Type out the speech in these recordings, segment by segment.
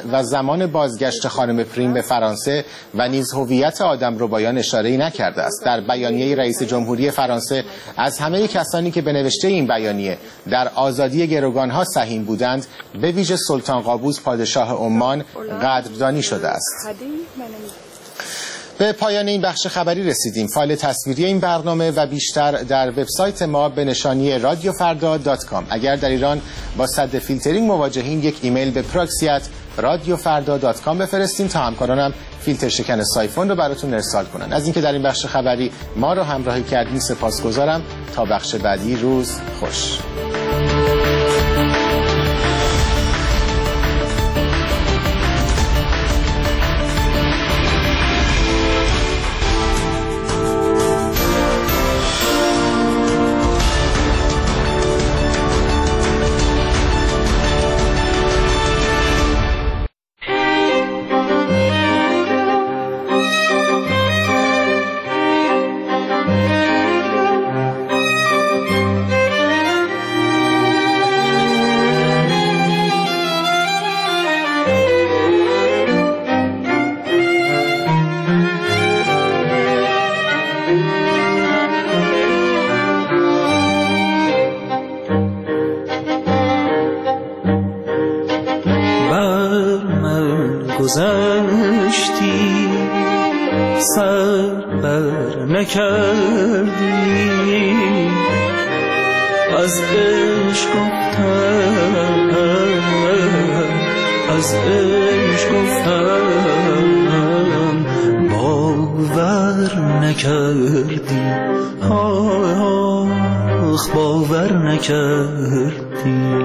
و زمان بازگشت خانم پریم به فرانسه و نیز هویت آدمربایان اشاره‌ای نکرده است. در بیانیه رئیس جمهوری فرانسه از همه کسانی که به نوشته این بیانیه در آزادی گروگان‌ها سهیم بودند، به ویژه سلطان قابوس پادشاه عمان قدردانی شده است. به پایان این بخش خبری رسیدیم. فایل تصویری این برنامه و بیشتر در وبسایت ما به نشانی radiofarda.com. اگر در ایران با سد فیلترینگ مواجهین، یک ایمیل به proxy@radiofarda.com بفرستین تا همکارانم فیلتر شکن سایفون رو براتون ارسال کنن. از اینکه در این بخش خبری ما رو همراهی کردین سپاسگزارم. تا بخش بعدی، روز خوش. گذشتی سر بر نکردی، از عشق گفتم، از عشق گفتم، باور نکردی، آخ باور نکردی.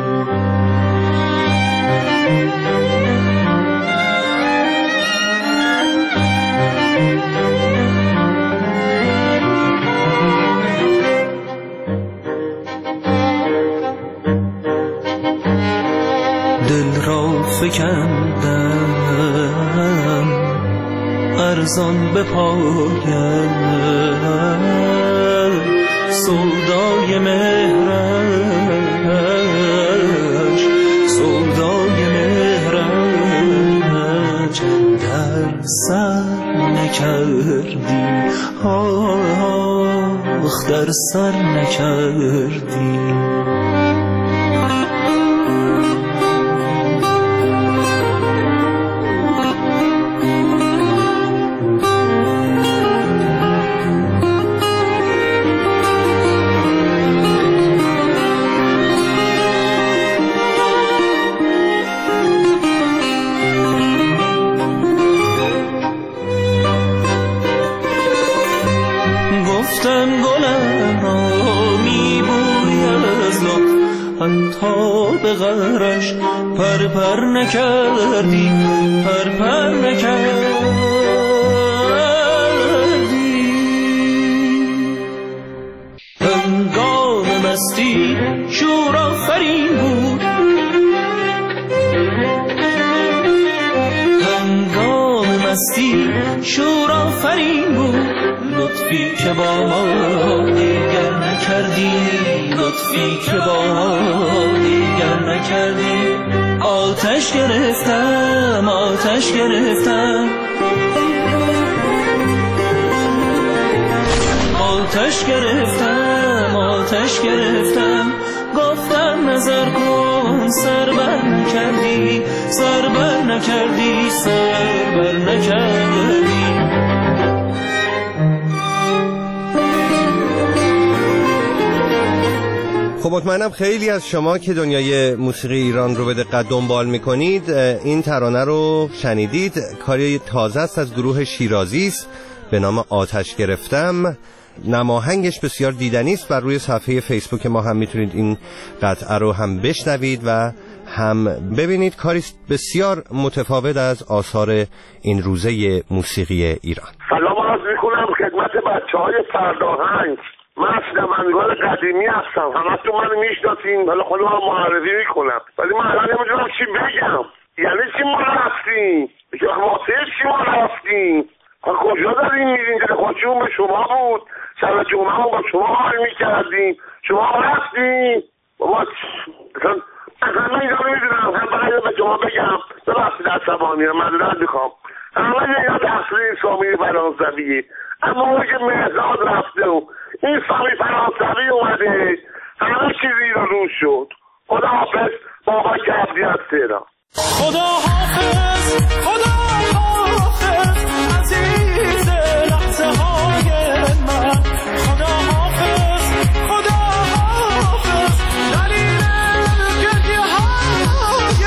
دل را فکندم ارزان به پایم، سودای مهرش، سودای مهرش در سر نکردی، آخ در سر نکردی. گلم را میبوی از لطف، تا به غرش پر پر نکردی، پر پر نکردی. هنگام مستی شور آفرین بود، هنگام مستی شور آفرین بود، لطفی که با ما دیگر نکردی، لطفی که با ما دیگر نکردی. آتش گرفتم، آتش گرفتم، آتش گرفتم، آتش گرفتم. گفتم نظر کن، سر بر نکردی، سر بر نکردی، سر بر نکردی. خب مطمئنم خیلی از شما که دنیای موسیقی ایران رو به دقت دنبال میکنید این ترانه رو شنیدید. کاری تازه است از گروه شیرازی است به نام آتش گرفتم. نماهنگش بسیار دیدنی است. بر روی صفحه فیسبوک ما هم میتونید این قطعه رو هم بشنوید و هم ببینید. کاری بسیار متفاوت از آثار این روزه موسیقی ایران. سلام عرض میکنم خدمت بچهای فرداهنگ. من شنوندگان قدیمی هستم، همتون منو میشناسین، ولی خودم هم معرفی میکنم، ولی من الان نمیدونم چی بگم. یعنی چی ما رفتیم؟ واسه چی ما رفتیم؟ کجا داریم میرین؟ دل خودشون به شما بود، شب جمعه با شما حال میکردیم، شما رفتیم. بابا همه اینا رو میدونم. هم باید به شما بگم ببخشید عصبانی معذرت میخوام، همه اینا تحصیل سامی فرانسویه، اما اون که مهداد رفته و این سامی فرانسوی اومده همه چیزی رو روش شد. خدا حافظ بابا کبدی از تهران. خدا حافظ خدا حافظ عزیز لحظه های من، خدا حافظ خدا حافظ دلیل گریه های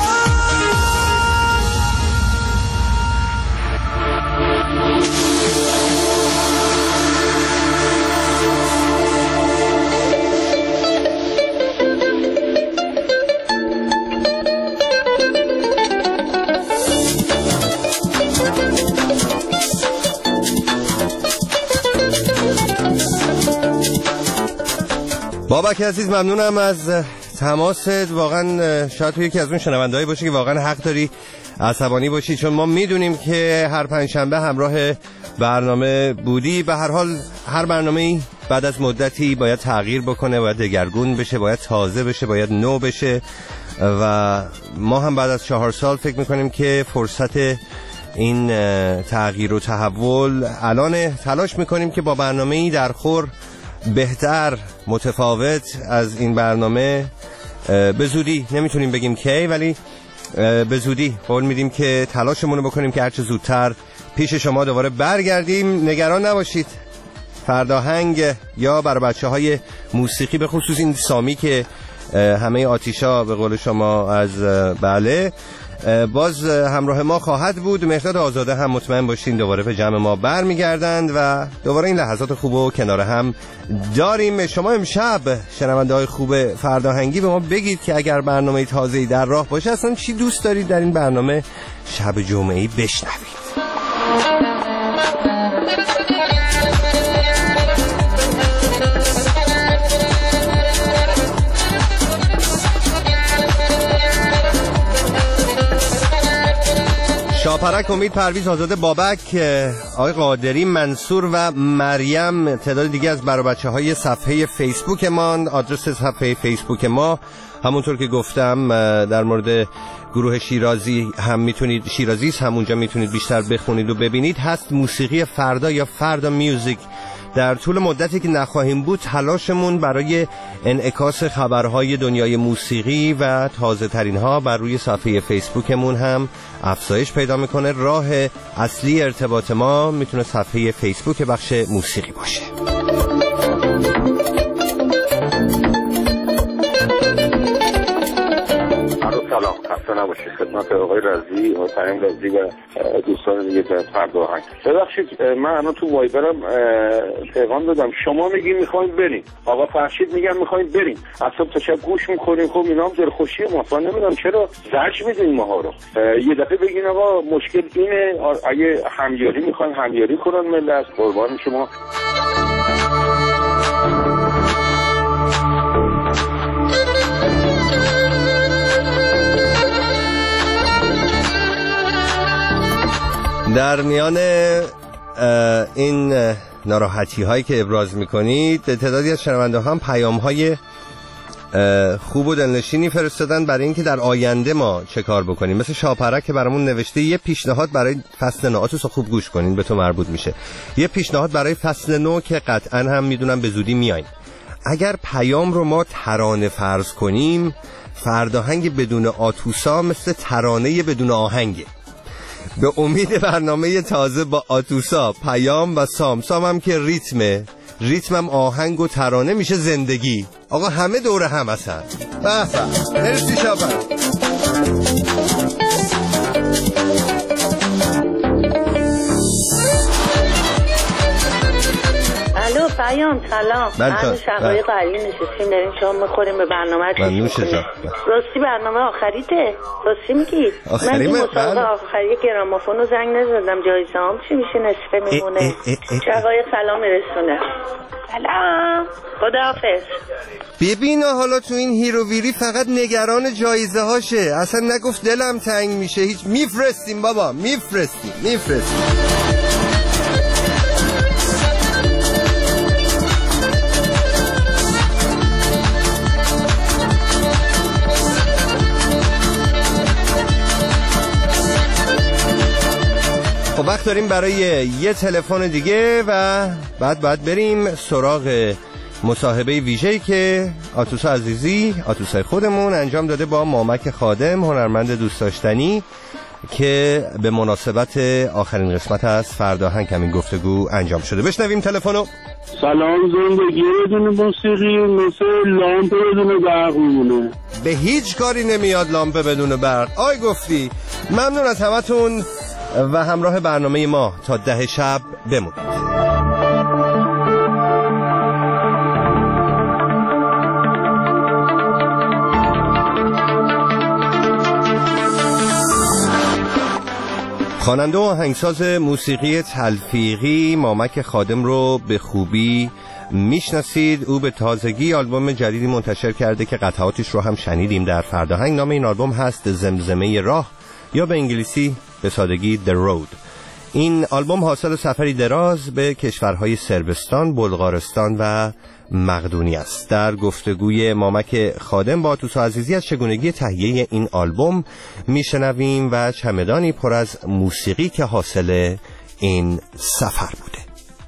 بابک عزیز ممنونم از تماست. واقعا شاید تو یکی از اون شنوندهایی باشی که واقعا حق داری عصبانی باشی، چون ما میدونیم که هر پنجشنبه همراه برنامه بودی. به هر حال هر برنامه‌ای بعد از مدتی باید تغییر بکنه، باید دگرگون بشه، باید تازه بشه، باید نو بشه و ما هم بعد از 4 سال فکر میکنیم که فرصت این تغییر و تحول الان. تلاش میکنیم که با برنامه‌ای در خور بهتر، متفاوت از این برنامه به زودی، نمیتونیم بگیم کی، ولی به زودی قول میدیم که تلاشمون رو بکنیم که هرچه زودتر پیش شما دوباره برگردیم. نگران نباشید، فرداهنگ یا برای بچه‌های موسیقی به خصوص این سامی که همه آتیشا به قول شما از بله باز همراه ما خواهد بود. مهرداد آزاده هم مطمئن باشین دوباره به جمع ما برمیگردند و دوباره این لحظات خوب و کنار هم داریم. شما امشب شنونده های خوب فرداهنگی به ما بگید که اگر برنامه تازه‌ای در راه باشه اصلا چی دوست دارید در این برنامه شب جمعه‌ای بشنوید. شاپرک، امید، پرویز، آزاده، بابک، آقای قادری، منصور و مریم، تعداد دیگه از برای بچه‌های صفحه فیسبوک ما. آدرس صفحه فیسبوک ما همونطور که گفتم در مورد گروه شیرازی هم میتونید، شیرازیس هم اونجا میتونید بیشتر بخونید و ببینید، هست موسیقی فردا یا فردا میوزیک. در طول مدتی که نخواهیم بود تلاشمون برای انعکاس خبرهای دنیای موسیقی و تازه ترین ها بر روی صفحه فیسبوکمون هم افزایش پیدا میکنه. راه اصلی ارتباط ما میتونه صفحه فیسبوک بخش موسیقی باشه. سلام، خسته نباشید. خدمت آقای رضی و ترین رضی و دوستان دیگه در فرداهنگ. ببخشید من الان تو وایبرم پیغام دادم، شما میگین میخوایم بریم، آقا فرشید میگن میخوایم بریم، از صبح تا شب گوش میکنیم. خب اینا هم دلخوشی ما، نمیدونم چرا زجر میدین ماها رو. یه دفعه بگین آقا مشکل اینه، اگه همیاری میخوایم همیاری کنن ملت. قربان شما. در میان این ناراحتی هایی که ابراز میکنید تعدادی از شنونده هم پیام های خوب و دلنشینی فرستادن برای اینکه در آینده ما چه کار بکنیم. مثل شاپرک که برامون نوشته یه پیشنهاد برای فصل نو، آتوسو خوب گوش کنین به تو مربوط میشه، یه پیشنهاد برای فصل نو که قطعا هم میدونم به زودی میاین. اگر پیام رو ما ترانه فرض کنیم، فرداهنگ بدون آتوسا مثل ترانه بدون آهنگه. به امید برنامه تازه با آتوسا، پیام و سام هم که ریتمم آهنگ و ترانه میشه زندگی. آقا همه دوره هم هستن. به مرسی شاپرک. الو پیام، سلام. من شقایق قلی نشستیم داریم شام میخوریم، به برنامه راستی برنامه آخریته؟ راستی میگی؟ من این مسابقه آخری گرامافون رو زنگ نزدم، جایزه هم چی میشه؟ نصفه میمونه. شقایق سلام میرسونه. سلام، خداحافظ. ببین حالا تو این هیروویری فقط نگران جایزه هاشه، اصلا نگفت دلم تنگ میشه هیچ. میفرستیم بابا، میفرستیم. خب وقت داریم برای یه تلفن دیگه و بعد بریم سراغ مصاحبه ویژه‌ای که آتوسا عزیزی، آتوسای خودمون، انجام داده با مامک خادم، هنرمند دوست داشتنی، که به مناسبت آخرین قسمت از فرداهنگ همین گفتگو انجام شده. بشنویم تلفنو. سلام. زندگی بدون موسیقی مثل لامپ بدون برق میمونه. به هیچ کاری نمیاد لامپ بدون برق. آی گفتی. ممنون از همتون و همراه برنامه ما تا 10 شب بمونید. خواننده و آهنگساز موسیقی تلفیقی مامک خادم رو به خوبی میشناسید. او به تازگی آلبوم جدیدی منتشر کرده که قطعاتش رو هم شنیدیم در فرداهنگ. نام این آلبوم هست زمزمه راه یا به انگلیسی به سادگی The Road. این آلبوم حاصل سفری دراز به کشورهای صربستان، بلغارستان و مقدونیه است. در گفتگوی مامک خادم با آتوسا عزیزی از چگونگی تهیه این آلبوم میشنویم و چمدانی پر از موسیقی که حاصل این سفر بوده.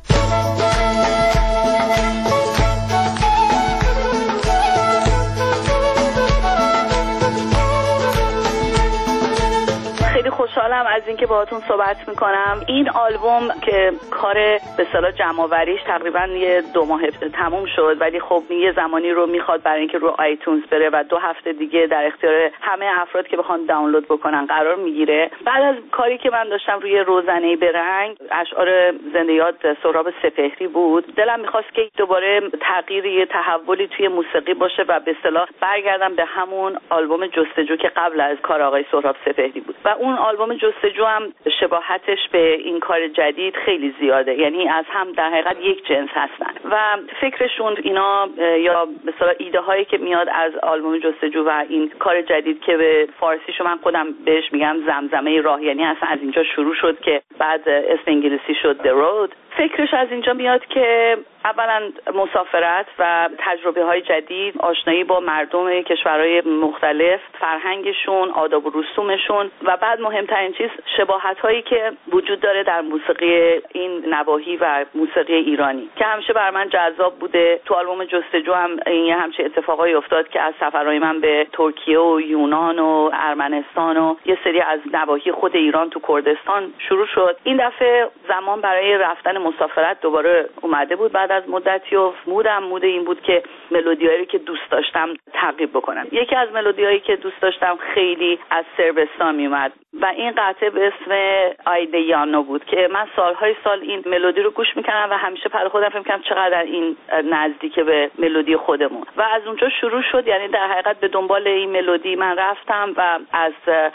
خوشحالم از اینکه باهاتون صحبت میکنم. این آلبوم که کار به اصطلاح جمع‌آوریش تقریبا یه 2 ماه تموم شد، ولی خب یه زمانی رو میخواد برای اینکه رو آیتونز بره و 2 هفته دیگه در اختیار همه افراد که بخوان دانلود بکنن قرار میگیره. بعد از کاری که من داشتم روی روزنه به رنگ، اشعار زنده یاد سهراب سپهری بود، دلم میخواست که دوباره تغییری، تحولی توی موسیقی باشه و به اصطلاح برگردم به همون آلبوم جستجو که قبل از کار آقای سهراب سپهری بود. و اون آلبوم جستجو هم شباهتش به این کار جدید خیلی زیاده، یعنی از هم در حقیقت یک جنس هستن و فکرشون اینا یا مثلا ایده هایی که میاد از آلبوم جستجو و این کار جدید که به فارسیشو من خودم بهش میگم زمزمه راه، یعنی اصلا از اینجا شروع شد که بعد اسم انگلیسی شد The Road. فکرش از اینجا میاد که اولا مسافرت و تجربه های جدید، آشنایی با مردم کشورهای مختلف، فرهنگشون، آداب و رسومشون و بعد مهمترین چیز شباهت هایی که وجود داره در موسیقی این نواحی و موسیقی ایرانی که همیشه بر من جذاب بوده. تو آلبوم جستجو هم این همچین اتفاقایی افتاد که از سفرهای من به ترکیه و یونان و ارمنستان و یه سری از نواحی خود ایران تو کردستان شروع شد. این دفعه زمان برای رفتن مسافرت دوباره اومده بود بعد از مدتی و مود این بود که ملودیایی که دوست داشتم تعقیب بکنم. یکی از ملودیایی که دوست داشتم خیلی از صربستان میومد و این قطعه به اسم آیده یانو بود که من سالهای سال این ملودی رو گوش میکردم و همیشه پر خودم فکر میکردم چقدر این نزدیک به ملودی خودمون و از اونجا شروع شد. یعنی در حقیقت به دنبال این ملودی من رفتم و از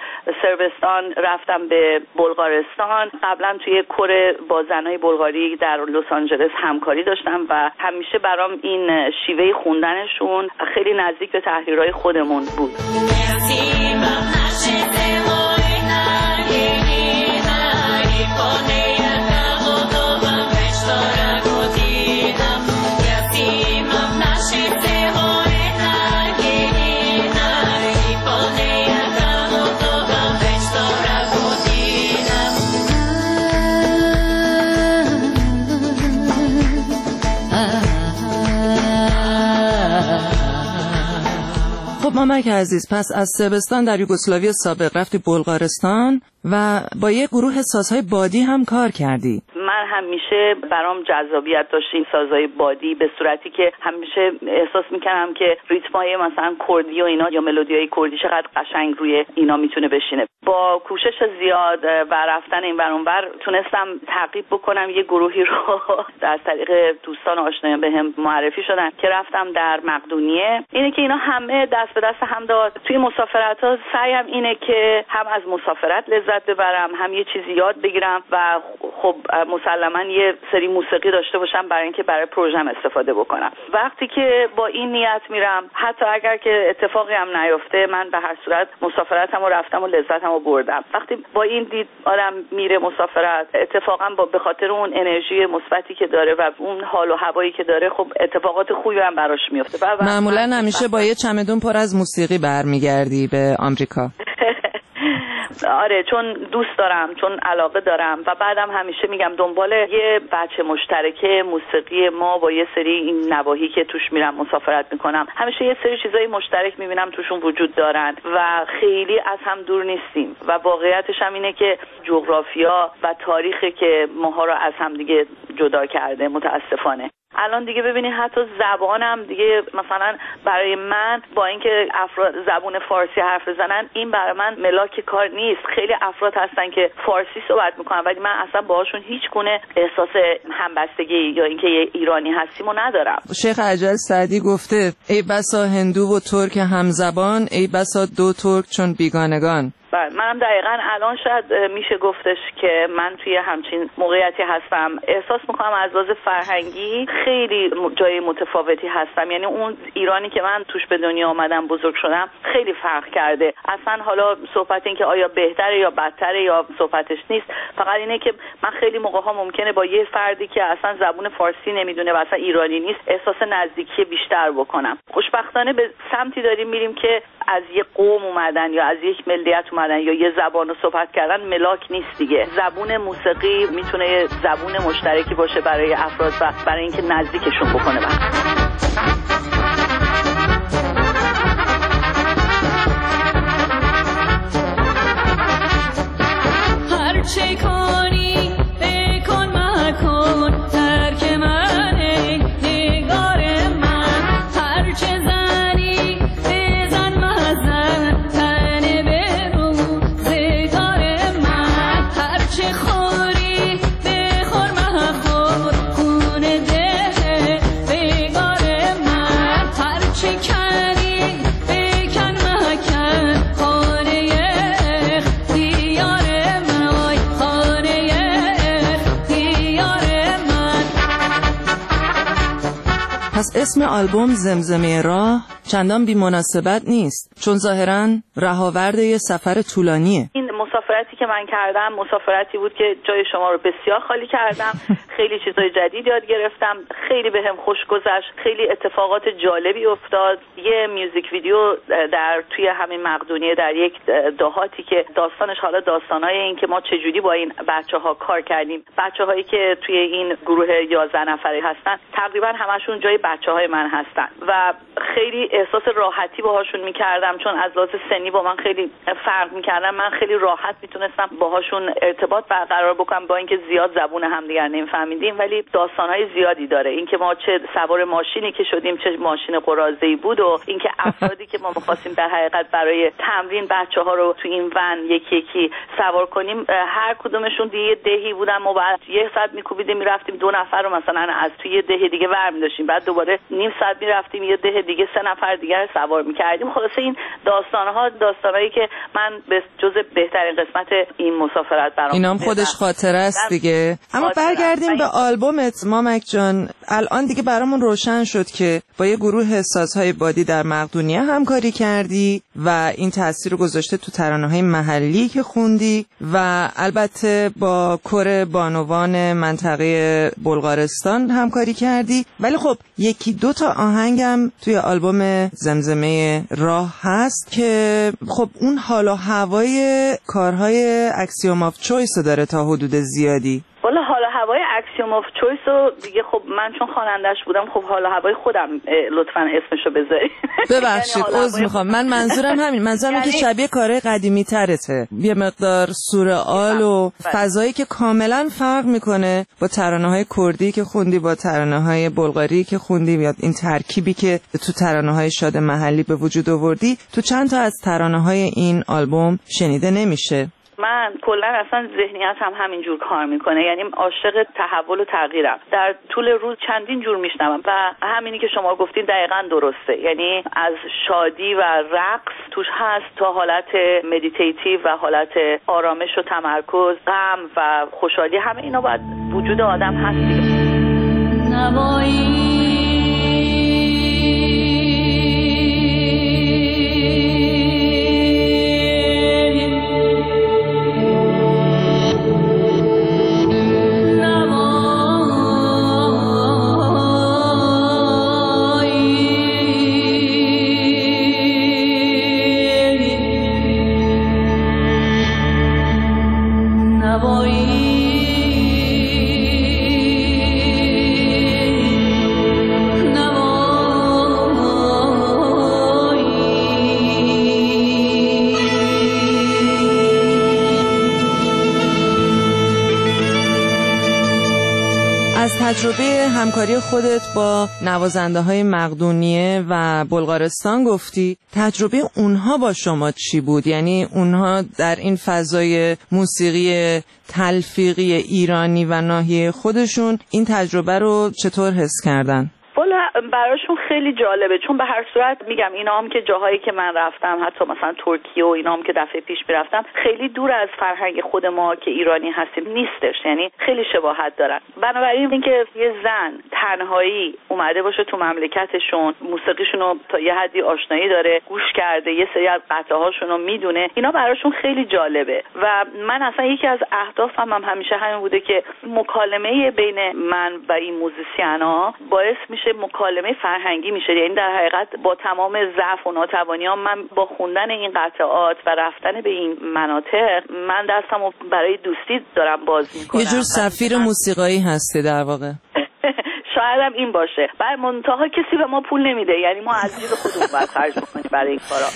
صربستان رفتم به بلغارستان. قبلا توی کور با زنای بلغاری در لس آنجلس همکاری داشتم و همیشه برام این شیوه خوندنشون خیلی نزدیک به تحریرهای خودمون بود. مامک عزیز، پس از صربستان در یوگسلاوی سابق رفتی بلغارستان و با یه گروه سازهای بادی هم کار کردی. من همیشه برام جذابیت داشت این سازهای بادی به صورتی که همیشه احساس میکردم که ریتمای مثلا کردی و اینا یا ملودیای کردی چقدر قشنگ روی اینا میتونه بشینه. با کوشش زیاد و رفتن این ور اون ور تونستم تعقیب بکنم یه گروهی رو در طریق دوستان آشنایان بهم معرفی شدن که رفتم در مقدونیه. اینه که اینا همه دست به دست هم داد. توی مسافرت‌ها سعیم اینه که هم از مسافرت لذت ببرم، هم یه چیزی یاد بگیرم و خب مسلماً یه سری موسیقی داشته باشم برای اینکه برای پروژم استفاده بکنم. وقتی که با این نیت میرم، حتی اگر که اتفاقی هم نیفته، من به هر صورت مسافرتمو رفتم و لذتمو بردم. وقتی با این دید آدم میره مسافرت، اتفاقا به خاطر اون انرژی مثبتی که داره و اون حال و هوایی که داره، خب اتفاقات خوبی هم براش میفته. معمولا همیشه با یه چمدون پر از موسیقی برمیگردی به آمریکا. آره چون دوست دارم، چون علاقه دارم و بعدم همیشه میگم دنبال یه بچه مشترکه موسیقی ما با یه سری این نواحی که توش میرم مسافرت میکنم، همیشه یه سری چیزای مشترک میبینم توشون وجود دارن و خیلی از هم دور نیستیم و واقعیتش هم اینه که جغرافیا و تاریخی که ماها رو از هم دیگه جدا کرده متاسفانه. الان دیگه ببینید حتی زبانم دیگه مثلا برای من با اینکه افراد زبان فارسی حرف بزنن این برای من ملاک کار نیست. خیلی افراد هستن که فارسی صحبت میکنن ولی من اصلا باهاشون هیچ گونه احساس همبستگی یا اینکه یه ایرانی هستیمو ندارم. شیخ اجل سعدی گفته ای بسا هندو و ترک همزبان، ای بسا دو ترک چون بیگانگان. منم دقیقاً الان شاید میشه گفتش که من توی همچین موقعیتی هستم. احساس میکنم از لحاظ فرهنگی خیلی جای متفاوتی هستم، یعنی اون ایرانی که من توش به دنیا آمدم بزرگ شدم خیلی فرق کرده. اصلا حالا صحبت این که آیا بهتره یا بدتره یا صحبتش نیست، فقط اینه که من خیلی موقع‌ها ممکنه با یه فردی که اصلا زبون فارسی نمیدونه و اصلا ایرانی نیست احساس نزدیکی بیشتر بکنم. خوشبختانه به سمتی داریم میریم که از یه قوم اومدن یا از یک ملیت اومدن یا یه زبان رو صحبت کردن ملاک نیست دیگه. زبون موسیقی میتونه یه زبون مشترکی باشه برای افراد و برای اینکه نزدیکشون بکنه. هر چه کنی بکن مکن ترک من نگار من، هر چه زنی بزن مزن تن برو زگار من، هر چه خوری بخور مخور خون ده بگار من، هر چه کنی بکن مکن خانه اختیار من، وای خانه اختیار من. پس اسم آلبوم زمزمه راه چندان بی مناسبت نیست چون ظاهراً رهاورد یه سفر طولانیه. این مسافرتی که من کردم مسافرتی بود که جای شما رو بسیار خالی کردم. خیلی چیزای جدید یاد گرفتم، خیلی بهم خوش گذشت، خیلی اتفاقات جالبی افتاد. یه میوزیک ویدیو در توی همین مقدونیه در یک دهاتی که داستانش حالا داستانای این که ما چجوری با این بچه‌ها کار کردیم. بچه‌هایی که توی این گروه 11 نفره هستن تقریبا همشون جای بچه‌های من هستن و خیلی احساس راحتی باهاشون می‌کردم چون از لحاظ سنی با من خیلی فرق می‌کردن. من خیلی راحت میتونستم باهاشون ارتباط برقرار بکنم با اینکه زیاد زبون همدیگر نمیفهمیدیم ولی داستان‌های زیادی داره. اینکه ما چه سوار ماشینی که شدیم، چه ماشین قراضه‌ای بود و اینکه افرادی که ما می‌خواستیم در حقیقت برای تمرین بچه‌ها رو تو این ون یکی یکی سوار کنیم هر کدومشون دیگه دهی بودن. ما بعد یه ساعت می‌کوبیدیم می‌رفتیم 2 نفر رو مثلا از توی ده دیگه برمی داشتیم، بعد دوباره نیم ساعت می‌رفتیم یه ده دیگه 3 نفر دیگر سوار می‌کردیم. خلاصه این داستانایی که من به جزء بهترین قسمت این مسافرت برام اینام خودش خاطره است دیگه. اما برگردیم به آلبومت مامک جان. الان دیگه برامون روشن شد که با یه گروه سازهای بادی در مقدونیه همکاری کردی و این تأثیر رو گذاشته تو ترانه‌های محلی که خوندی و البته با کور بانوان منطقه بلغارستان همکاری کردی. ولی خب 1-2 تا آهنگم توی آلبوم زمزمه راه هست که خب اون حال و هوای کارهای اکسیوم آف چویس داره تا حدود زیادی. والا حال و هوای اکسیوم آف چویس رو دیگه خب من چون خواننده‌اش بودم خب حال و هوای خودم لطفاً اسمشو بذاری. ببخشید عذر میخوام. من منظورم همین، منظورم که شبیه کارهای قدیمی ترته، یه مقدار سورئال و فضایی که کاملا فرق میکنه با ترانه‌های کردی که خوندی، با ترانه‌های بلغاری که خوندی، یا این ترکیبی که تو ترانه‌های شاد محلی به وجود آوردی تو چند تا از ترانه‌های این آلبوم شنیده نمیشه. من کلا اصلا ذهنیت هم همینجور کار میکنه، یعنی عاشق تحول و تغییرم. در طول روز چندین جور میشنوم و همینی که شما گفتین دقیقاً درسته، یعنی از شادی و رقص توش هست تا حالت مدیتیتیو و حالت آرامش و تمرکز، غم و خوشحالی، همه اینا باید وجود آدم هست دیگه. از تجربه همکاری خودت با نوازنده‌های مقدونیه و بلغارستان گفتی. تجربه اونها با شما چی بود؟ یعنی اونها در این فضای موسیقی تلفیقی ایرانی و ناحیه خودشون این تجربه رو چطور حس کردن؟ والا براشون خیلی جالبه، چون به هر صورت میگم اینا هم که جاهایی که من رفتم، حتی مثلا ترکیه و اینا هم که دفعه پیش میرفتم، خیلی دور از فرهنگ خود ما که ایرانی هستیم نیستش، یعنی خیلی شباهت دارن. بنابراین اینکه یه زن تنهایی اومده باشه تو مملکتشون، موسیقیشون رو تا یه حدی آشنایی داره، گوش کرده، یه سری از قطعه‌هاشون رو میدونه، اینا براشون خیلی جالبه. و من اصلا یکی از اهدافم هم همیشه همین بوده که مکالمه بین من و این موزیسین‌ها باعث میشه مکالمه فرهنگی میشه. یعنی در حقیقت با تمام ضعف و ناتوانیام من با خوندن این قطعات و رفتن به این مناطق من دستمو برای دوستی دارم باز میکنم. یه جور سفیر موسیقایی هستی در واقع. شاید هم این باشه. بعد منتها کسی به ما پول نمیده، یعنی ما از جیب خودمون باید خرج بکنیم برای این کارا.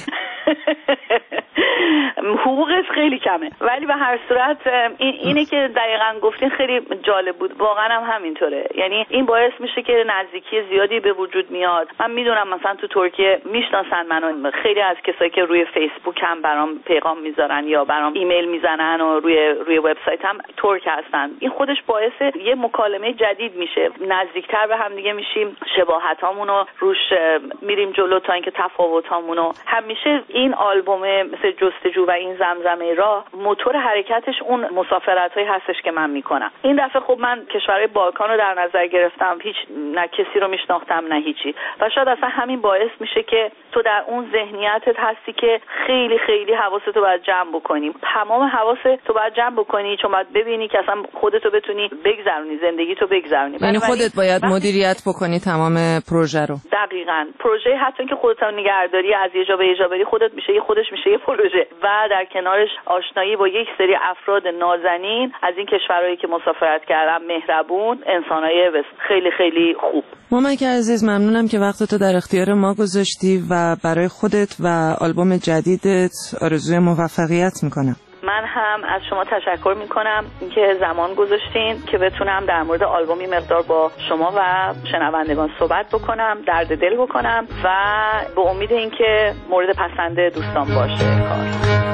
حقوقش خیلی کمه، ولی به هر صورت اینه که دقیقاً گفتین خیلی جالب بود. واقعا هم همینطوره. یعنی این باعث میشه که نزدیکی زیادی به وجود میاد. من میدونم مثلا تو ترکیه میشناسن منو، خیلی از کسایی که روی فیسبوک هم برام پیغام میذارن یا برام ایمیل میزنن و روی وبسایت هم ترک هستن. این خودش باعث یه مکالمه جدید میشه، نزدیکتر به هم دیگه میشیم، شباهتامونو روش میریم جلو تا اینکه تفاوتامونو. همیشه این آلبوم مثل جستجو و این زمزمه راه موتور حرکتش اون مسافرتایی هستش که من میکنم. این دفعه خب من کشورهای بالکان رو در نظر گرفتم، هیچ نه کسی رو میشناختم نه هیچی، و شاید اصلا همین باعث میشه که تو در اون ذهنیتت هستی که خیلی خیلی حواستو باید جمع بکنی، تمام حواستو باید جمع بکنی، چون باید ببینی که اصلا خودتو بتونی بگذرونی، زندگیتو بگذرونی. یعنی خودت باید مدیریت بکنی تمام پروژه رو. دقیقاً. پروژه حتی که خودت نگهداری از یه جا به یه جا بری خودت میشه، خودش میشه یه پروژه، و در کنارش آشنایی با یک سری افراد نازنین از این کشورهایی که مسافرت کردم، مهربون، انسانای خیلی خیلی خوب. مامک عزیز، ممنونم که وقتتو در اختیار ما گذاشتی و برای خودت و آلبوم جدیدت آرزوی موفقیت میکنم. من هم از شما تشکر میکنم که زمان گذاشتین که بتونم در مورد آلبومی مقدار با شما و شنوندگان صحبت بکنم، درد دل بکنم و به امید اینکه مورد پسند دوستان باشه کار.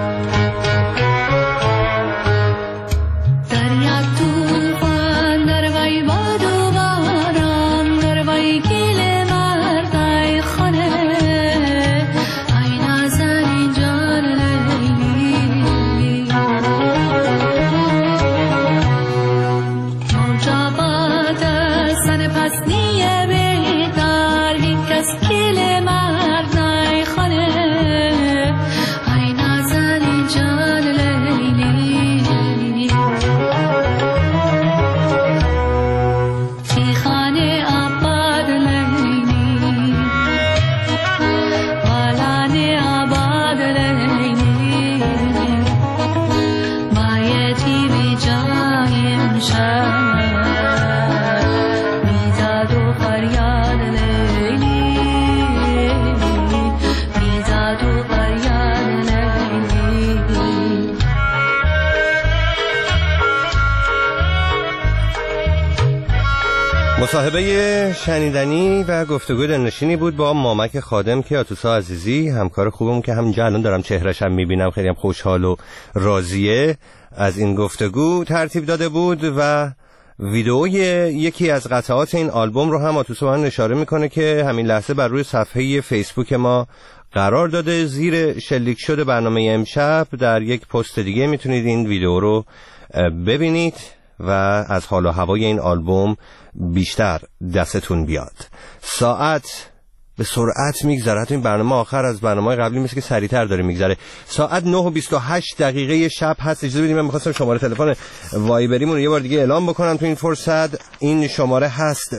مصاحبه شنیدنی و گفتگو دلنشینی بود با مامک خادم که آتوسا عزیزی، همکار خوبم که همینجا الان دارم چهرهشم میبینم، خیلی هم خوشحال و راضیه از این گفتگو ترتیب داده بود و ویدئوی یکی از قطعات این آلبوم رو هم آتوسا من اشاره میکنه که همین لحظه بر روی صفحه فیسبوک ما قرار داده. زیر شلیک شده برنامه امشب در یک پست دیگه میتونید این ویدئو رو ببینید و از حال و هوای این آلبوم بیشتر دستتون بیاد. ساعت به سرعت میگذره، حتی این برنامه آخر از برنامه قبلی مثل که سریعتر داره میگذره. ساعت 9:28 شب هست. اجازه بدید من می‌خواستم شماره تلفن وایبریمون رو یه بار دیگه اعلام بکنم تو این فرصت. این شماره هست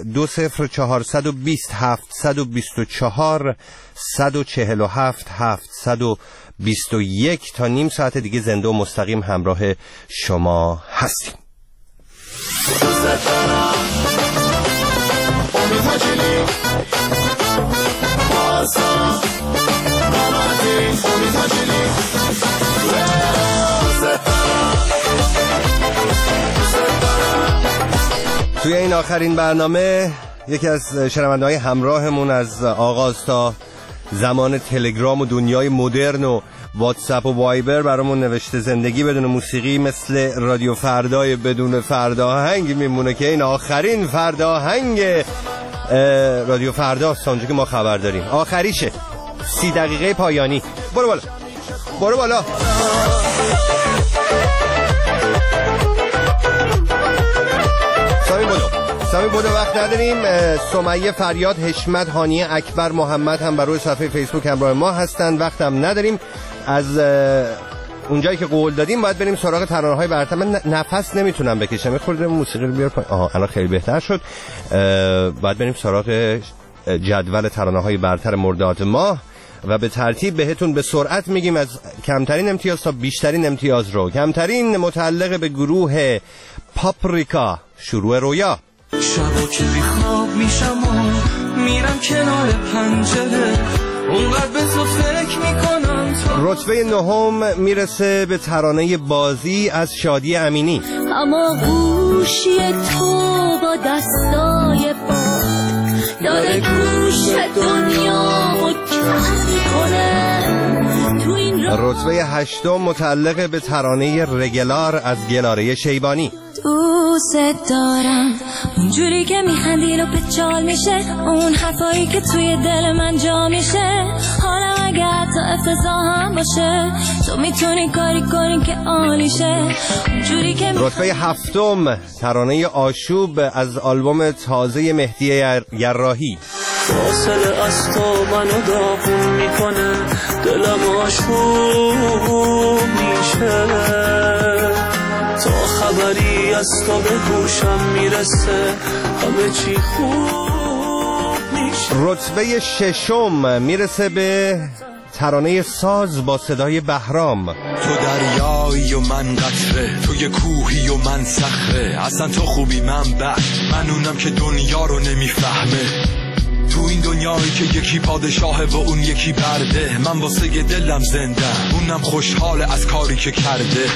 20420 724 147 724 21 تا نیم ساعت دیگه زنده و مستقیم همراه شما هستیم. توی این آخرین برنامه یکی از شنونده‌های همراهمون از آغاز تا زمان تلگرام و دنیای مدرن و واتساپ و وایبر برامون نوشته زندگی بدون موسیقی مثل رادیو فردای بدون فرداهنگ میمونه که این آخرین فرداهنگ رادیو فرداست اونجا که ما خبر داریم. آخریشه 30 دقیقه پایانی. برو بالا برو بالا. سامی بودو وقت نداریم. سمیه، فریاد، حشمت، هانیه، اکبر، محمد هم بر روی صفحه فیسبوک همراه ما هستن. وقتم نداریم. از اونجایی که قول دادیم باید بریم سراغ ترانه‌های برتر. من نفس نمیتونم بکشم. یه خورده موسیقی رو بیار پایین. الان خیلی بهتر شد. باید بریم سراغ جدول ترانه‌های برتر مرداد ماه و به ترتیب بهتون به سرعت میگیم از کمترین امتیاز تا بیشترین امتیاز رو. کمترین متعلق به گروه پاپریکا، شروع رویا. شبا که بیخواب میشم و میرم کنار پنجره اونقدر به تو فکر میکنم. رتبه نهم میرسه به ترانه بازی از شادی امینی. اما گوشی تو با دستای باد داره گوش دنیا و کم کنه. رتبه هشتم متعلق به ترانه رگلار از گلاره شیبانی. دوست دارم اونجوری که میخندی و پچال میشه، اون حرفایی که توی دل من جا میشه. حالا اگه حتی افتضاح هم باشه تو میتونی کاری کنی که عالیشه. اونجوری که رتبه هفتم ترانه آشوب از آلبوم تازه مهدی یراحی. فاصله از تو منو داغون میکنه، دلم آشوب میشه. تا خبری از تو به گوشم میرسه همه چی خوب میشه. رتبه ششم میرسه به ترانه ساز با صدای بهرام. تو دریایی و من قطره، تو یه کوهی و من صخره. اصلا تو خوبی من بد، من اونم که دنیا رو نمیفهمه. تو این دنیایی که یکی پادشاهه و اون یکی برده، من واسه دلم زنده اونم خوشحاله از کاری که کرده.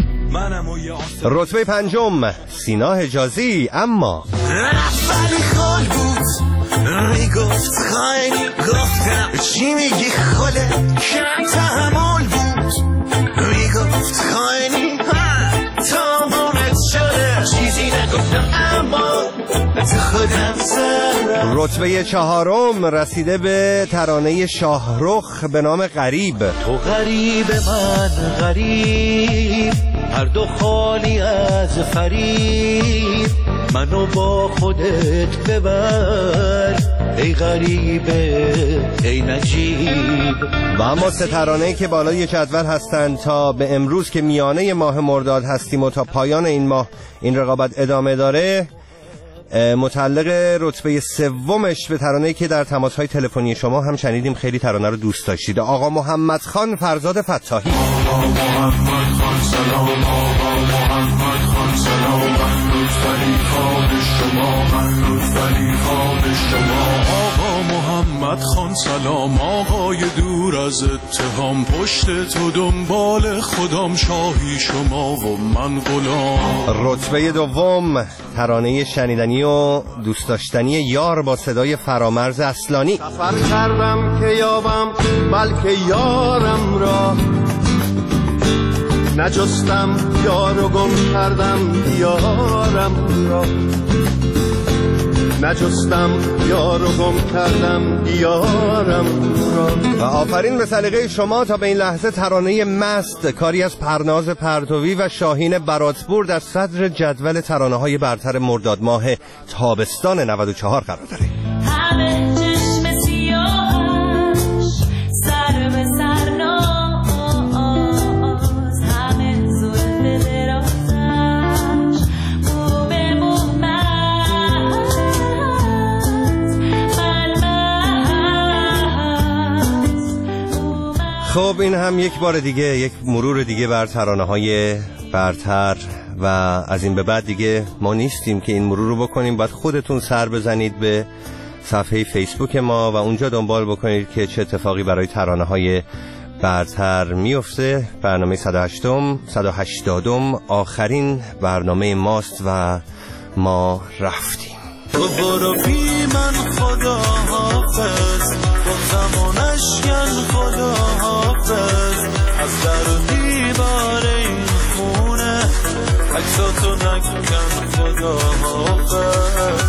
رتبه پنجم سینا حجازی. اما ولی خال بود میگفت خیلی گفتم چی میگی خاله کم تحمل بود میگفت خیلی تمامت شده چیزی نگفتم اما تو خودم زدم. رتبه چهارم رسیده به ترانه شاهرخ به نام غریب. تو غریب من غریب، هر دو خالی از فریب، منو با خودت ببر ای غریبه ای نجیب. و اما سه ترانه‌ای که بالای جدول هستند تا به امروز که میانه ماه مرداد هستیم و تا پایان این ماه این رقابت ادامه داره، متعلق رتبه سومش به ترانه‌ای که در تماس‌های تلفنی شما هم شنیدیم خیلی ترانه رو دوست داشتید. آقا محمد خان فرزاد فتاحی. آقا محمد خان سلام، آقا محمد خان سلام، من لطفاً خواب شما، من لطفاً خواب شما. آقا محمد خان سلام، آقای دور از اتهام، پشت تو دنبال خودم، شاهی شما و من غلام. رتبه دوم ترانه شنیدنی و دوست داشتنی یار با صدای فرامرز اصلانی. سفر کردم که یابم بلکه یارم را، نجستم یارو گم کردم یارم را، نجستم یارو گم کردم یارم را. و آفرین به سلیقه شما تا به این لحظه ترانه مست کاری از پرناز پرتوی و شاهین براتپور در صدر جدول ترانه‌های برتر مرداد ماه تابستان 94 قرار داره. همه چشم سیاهش سر به سر ناز، همه زلف درازش مو به مو مست، خب خب این هم یک بار دیگه یک مرور دیگه بر ترانه‌های برتر و از این به بعد دیگه ما نیستیم که این مرور رو بکنیم. باید خودتون سر بزنید به صفحه فیسبوک ما و اونجا دنبال بکنید که چه اتفاقی برای ترانه‌های برتر میفته. برنامه 180 آخرین برنامه ماست و ما رفتیم. تو برو بی من خدا حافظ، با زمانش کن خدا حافظ، از در و دیوار این خونه عکساتو نکن خدا حافظ.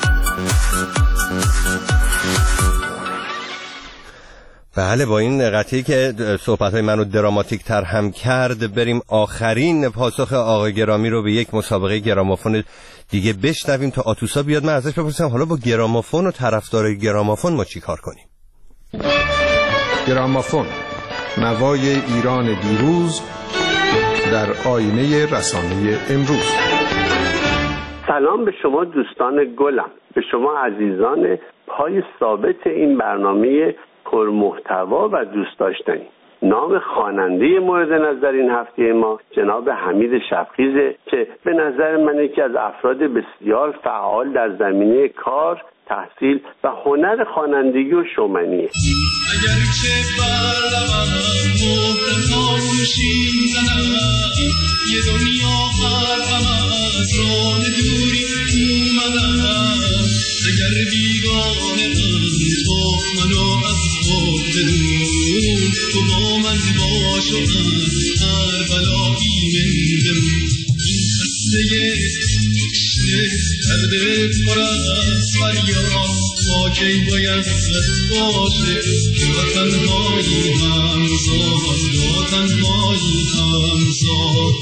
بله، با این قطعی که صحبت‌های منو دراماتیک تر هم کرد بریم آخرین پاسخ آقای گرامی رو به یک مسابقه گرامافون دیگه بشنویم تا آتوسا بیاد. من ازش بپرسم حالا با گرامافون و طرفدار گرامافون ما چی کار کنیم؟ گرامافون، نوای ایران دیروز در آینه رسانه امروز. سلام به شما دوستان گلم، به شما عزیزان پای ثابت این برنامه پرمحتوا و دوست داشتنی. نام خواننده مورد نظر این هفته ما جناب حمید شبخیزه که به نظر من یکی از افراد بسیار فعال در زمینه کار، تحصیل و هنر خوانندگی و شومنیه. اگر چه برلبم مهر خاموشیم زنم، یه دنیا غرقم از راه دوری اومدم، اگر بیگانه من تو منو از خود بدون، تو با من باش و از هر بلایی من بمون. این قصه تشنه کرده پر از فریاد، ما کی باید باشه که وطنهایی همزاد، وطنهایی همزاد.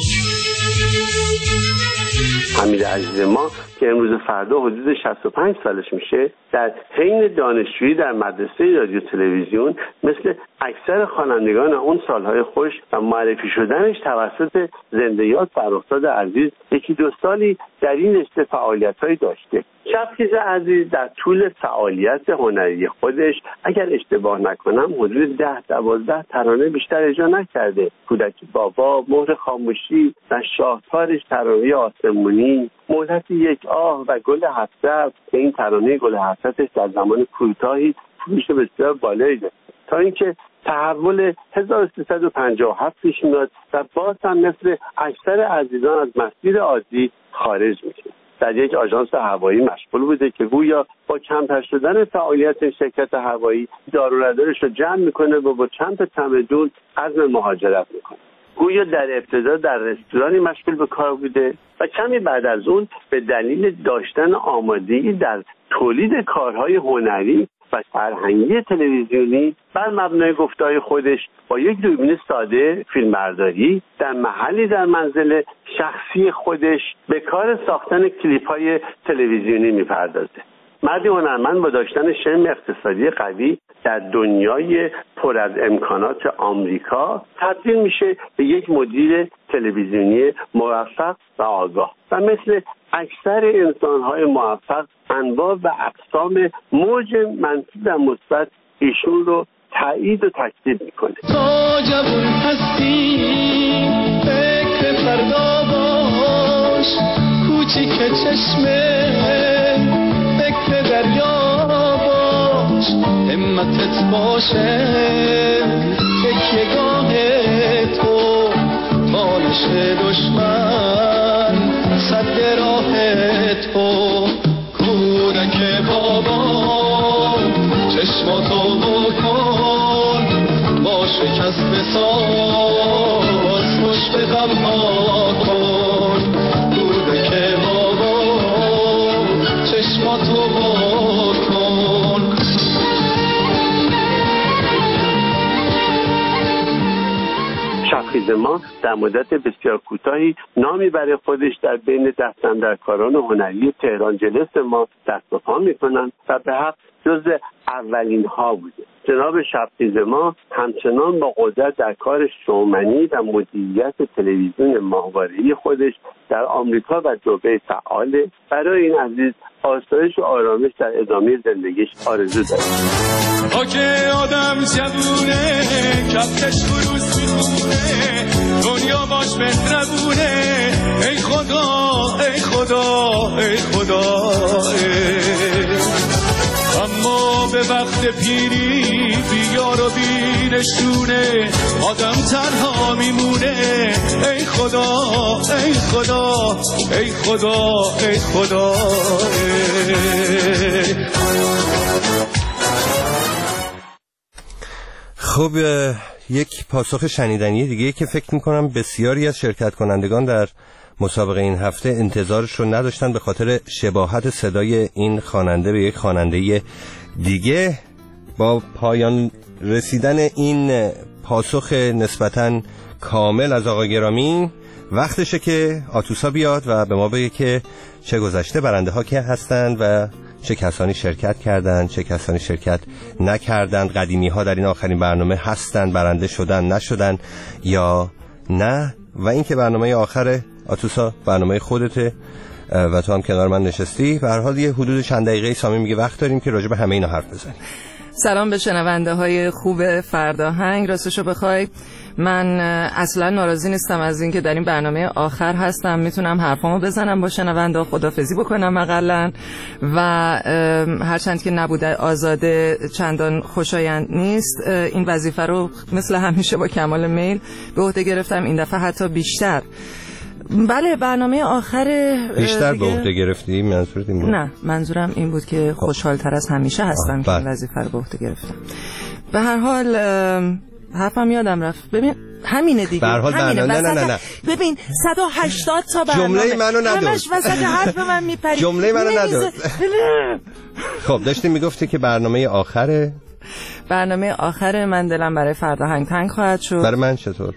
حمید عزیز ما که امروز فردا حدود 65 سالش میشه، در حین دانشجویی در مدرسه رادیو تلویزیون مثل اکثر خوانندگان اون سالهای خوش و معرفی شدنش توسط زنده یاد فرخزاد عزیز یکی دو سالی در این رشته فعالیت‌هایی داشته. شبخیز عزیز در طول فعالیت هنری خودش اگر اشتباه نکنم حدود 10-12 ترانه بیشتر اجرا نکرده. کودک بابا، مهر خاموشی و شاهکارش ترانه آسمونی، مهلت یک آه و گل حسرت که این ترانه گل حسرتش در زمان کوتاهی فروش بسیار بالایی داشت تا اینکه تحول 1357 پیش میاد و باز هم مثل اکثر عزیزان از مسیر عادی خارج میشه. در یک آژانس هوایی مشغول بوده که گویا با کمتر شدن فعالیت شرکت هوایی دار و ندارش رو جمع میکنه و با چند تا چمدون عزم مهاجرت میکنه. گویا در ابتدا در رستورانی مشغول به کار بوده و کمی بعد از اون به دلیل داشتن آمادگی در تولید کارهای هنری و فرهنگی تلویزیونی بر مبنای گفته‌های خودش با یک دوربین ساده فیلمبرداری در محلی در منزل شخصی خودش به کار ساختن کلیپ‌های تلویزیونی می‌پردازه. مردی هنرمند با داشتن شم اقتصادی قوی در دنیای پر از امکانات آمریکا تبدیل میشه به یک مدیر تلویزیونی موفق و آگاه و مثل اکثر انسان‌های موفق انواع و اقسام موج منفی و مثبت ایشون رو تایید و تکذیب میکنه. تا جوان هستی فکر فردا باش، کوچیک چشمه فکر دریا باش، همتت باشه تکیه‌گاه تو تا نشه دشمن سد راه تو. کودک بابا چشماتو بکن با شکست ساز خوش به غمها کن. کودک بابا چشماتو بکن. شبخیز ما در مدت بسیار کوتاهی نامی برای خودش در بین دستاندرکاران هنری تهران جلس ما دست و پا میکنند و به حق جز اولین ها بوده. جناب شبخیز ما همچنان با قدرت در کار شومنی و مدیریت تلویزیون ماهواره‌ای خودش در آمریکا و دبی فعاله. برای این عزیز آسایش و آرامش در ادامه زندگیش آرزو دارم. آگه آدم جوونه کفتش فروز میخونه دنیا باش مهربونه ای خدا ای خدا ای خدا اما به وقت پیری بیار و بینشونه آدم تنها میمونه ای خدا ای خدا ای خدا ای خدا خب یک پاسخ شنیدنی دیگه که فکر میکنم بسیاری از شرکت کنندگان در مسابقه این هفته انتظارش رو نداشتن به خاطر شباهت صدای این خواننده به یک خواننده دیگه. با پایان رسیدن این پاسخ نسبتاً کامل از آقا گرامی وقتشه که آتوسا بیاد و به ما بگه که چه گذشته، برنده ها که هستند و چه کسانی شرکت کردند، چه کسانی شرکت نکردند، قدیمی ها در این آخرین برنامه هستند، برنده شدن نشدن یا نه، و این که برنامه آخر آتوسا برنامه خودته و تو هم کنار من نشستی. به هر حال یه حدود چند دقیقه سامی میگه وقت داریم که راجع به همه اینا حرف بزنیم. سلام به شنونده های خوب فرداهنگ. راستشو بخوای من اصلا ناراضی نیستم از این که در این برنامه آخر هستم، میتونم حرفامو بزنم با شنونده، خدافظی بکنم اقلن، و هرچند که نبوده آزاده چندان خوشایند نیست، این وظیفه رو مثل همیشه با کمال میل به عهده گرفتم، این دفعه حتی بیشتر. بله برنامه آخر بیشتر به عهده گرفتی؟ منظورت این بود؟ نه منظورم این بود که خوشحال‌تر از همیشه هستم که این وظیفه رو به عهده گرفتم. به هر حال حرفم یادم رفت. ببین همینه دیگه. به هر حال نه. ببین 180 تا برنامه. جمله منو نداد. همش وسط حرف من میپری. جمله منو نداد. خب داشتی میگفتی که برنامه آخره. برنامه آخر من دلم برای فرداهنگ تنگ خواهد شد. برای من چطور؟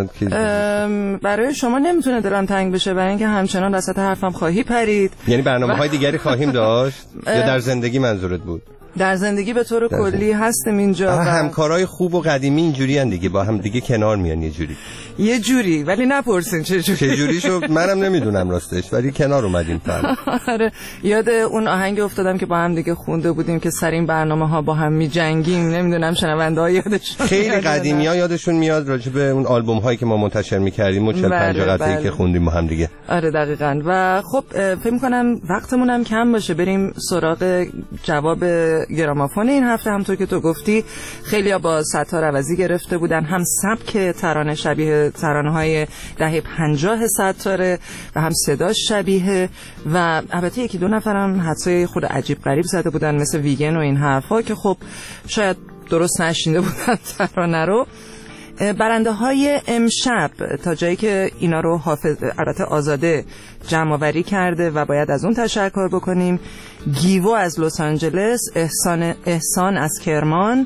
برای شما نمیتونه دلم تنگ بشه، برای اینکه همچنان وسط حرفم خواهی پرید. یعنی برنامه‌های دیگری خواهیم داشت یا در زندگی منظورت بود؟ در زندگی به طور کلی هستیم اینجا. همکارای خوب و قدیمی اینجوری ان دیگه، با هم دیگه کنار میان یه جوری ولی نپرسین چه جوری شو منم نمیدونم راستش، ولی کنار اومدیم فعلا. آره یاد اون آهنگ افتادم که با هم دیگه خونده بودیم که سر این برنامه‌ها با هم میجنگیم، نمیدونم شنونده‌ها یادشون خیلی قدیمی‌ها یادشون میاد راجع به اون آلبوم‌هایی که ما منتشر می‌کردیم و 40-50 قطعه‌ای که خوندیم با هم دیگه. آره دقیقاً. و خب فکر می‌کنم وقتمون هم کم باشه، بریم سراغ جواب گرامافون این هفته. همونطور که تو گفتی خیلی‌ها با ستار عوضی گرفته بودن، هم سبک ترانه شبیه ترانه‌های دهه 50 ستاره و هم صداش شبیه، و البته یکی دو نفرم حدسای خود عجیب غریب زده بودن مثل ویگن و این حرفا که خب شاید درست نشینده بودن ترانه رو. برنده های امشب تا جایی که اینا رو البته آزاده جمع آوری کرده و باید از اون تشکر بکنیم: گیوو از لس آنجلس، احسان از کرمان،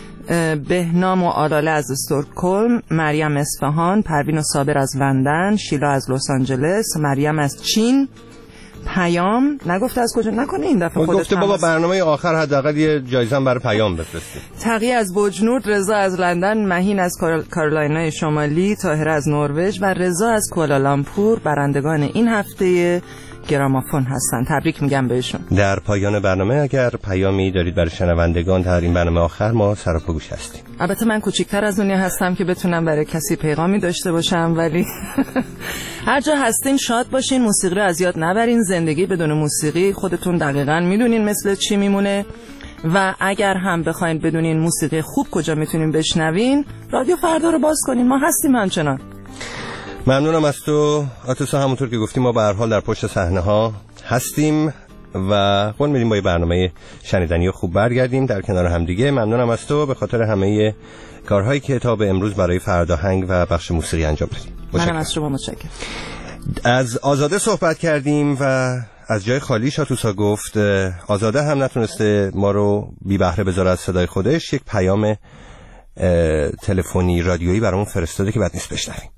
بهنام و آلاله از استکهلم، مریم اصفهان، پروین و صابر از لندن، شیلا از لس آنجلس، مریم از چین، پیام نگفته از کجا، نکنه این دفعه خودت گفته بابا برنامه آخر حداقل یه جایزه برای پیام بفرستید. تقی از بوجنورد، رضا از لندن، مهین از کارولینای شمالی، طاهره از نروژ و رضا از کوالالامپور برندگان این هفته گرامافون هستن. تبریک میگم بهشون. در پایان برنامه اگر پیامی دارید برای شنوندگان در این برنامه آخر، ما سراپاگوش هستیم. البته من کوچیک‌تر از دنیا هستم که بتونم برای کسی پیغامی داشته باشم، ولی هر جا هستین شاد باشین، موسیقی رو از یاد نبرین. زندگی بدون موسیقی خودتون دقیقاً میدونین مثل چی میمونه، و اگر هم بخواین بدونین موسیقی خوب کجا میتونین بشنوین، رادیو فردا رو باز کنین، ما هستیم همچنان. ممنونم از تو آتوسا. همونطور که گفتیم ما به هر حال در پشت صحنه ها هستیم و قول میدیم با یه برنامه شنیدنی خوب برگردیم در کنار هم دیگه. ممنونم از تو به خاطر همه کارهایی که تا به امروز برای فرداهنگ و بخش موسیقی انجام دادیم. منم از شما متشکرم. از آزاده صحبت کردیم و از جای خالیش آتوسا گفت آزاده هم نتونسته ما رو بی بهره بذاره از صدای خودش، یک پیام تلفنی رادیویی برامون فرستاده که بعد نیست بشنویم.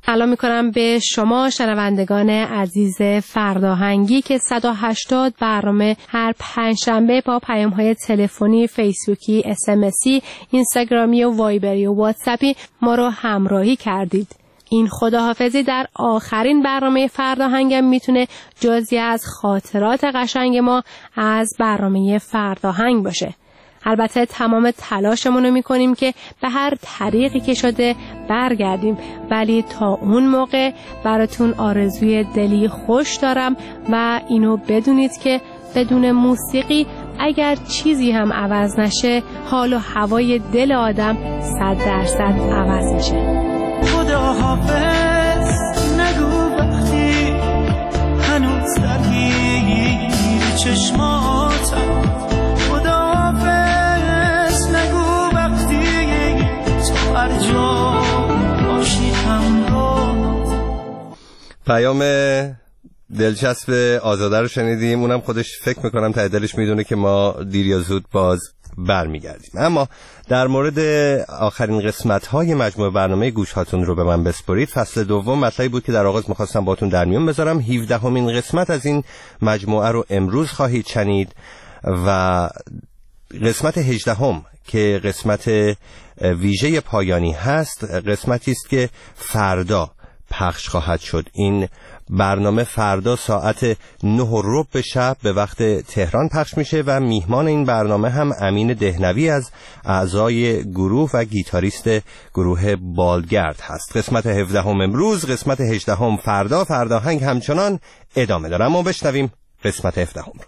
سلام میکنم به شما شنوندگان عزیز فرداهنگی که 180 برنامه هر پنجشنبه با پیام‌های تلفنی، فیسبوکی، اس‌ام‌اسی، اینستاگرامی و وایبری و واتساپی ما رو همراهی کردید. این خداحافظی در آخرین برنامه فرداهنگم میتونه جزئی از خاطرات قشنگ ما از برنامه فرداهنگ باشه. البته تمام تلاشمون رو میکنیم که به هر طریقی که شده برگردیم، ولی تا اون موقع براتون آرزوی دلی خوش دارم و اینو بدونید که بدون موسیقی اگر چیزی هم عوض نشه، حال و هوای دل آدم 100% عوض میشه. خدا حافظ نگو وقتی هنوز درگیر چشماتم، خدا حافظ نگو وقتی تو هر جا باشی همراه. پیام دلچسب آزاده رو شنیدیم. اونم خودش فکر میکنم ته دلش میدونه که ما دیر یا زود باز برمیگردیم. اما در مورد آخرین قسمت‌های مجموعه برنامه گوش هاتون رو به من بسپرید، فصل دوم مطلبی بود که در آغاز می‌خواستم باهاتون در میون بذارم. 17مین قسمت از این مجموعه رو امروز خواهید شنید و قسمت 18 که قسمت ویژه پایانی هست، قسمتی است که فردا پخش خواهد شد. این برنامه فردا ساعت 9:15 شب به وقت تهران پخش میشه و میهمان این برنامه هم امین دهنوی از اعضای گروه و گیتاریست گروه بالگرد هست. قسمت 17 امروز، قسمت 18 فردا. فرداهنگ همچنان ادامه داره، اما بشنویم قسمت 17 رو.